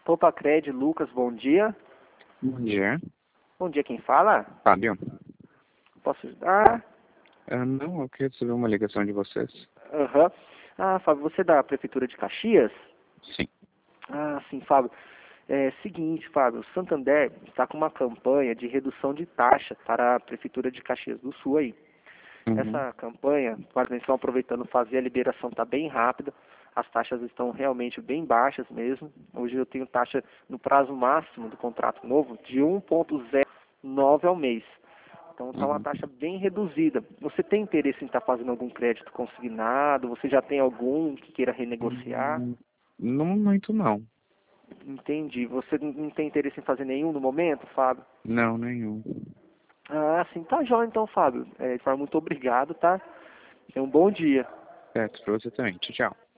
Topacred, Lucas, bom dia. Bom dia. Bom dia, quem fala? Fábio. Posso ajudar? Não, eu queria receber uma ligação de vocês. Aham. Ah, Fábio, você é da Prefeitura de Caxias? Sim. Ah, sim, Fábio. É seguinte, Fábio, o Santander está com uma campanha de redução de taxa para a Prefeitura de Caxias do Sul aí. Uhum. Essa campanha, eles estão aproveitando fazer a liberação, está bem rápida. As taxas estão realmente bem baixas mesmo. Hoje eu tenho taxa no prazo máximo do contrato novo de 1,09 ao mês. Então está uma Uhum. taxa bem reduzida. Você tem interesse em estar fazendo algum crédito consignado? Você já tem algum que queira renegociar? No momento, não. Entendi. Você não tem interesse em fazer nenhum no momento, Fábio? Não, nenhum. Ah, sim, tá jóia então, Fábio. De forma muito obrigado, tá? Tenha um bom dia. Certo, pra você também. Tchau, tchau.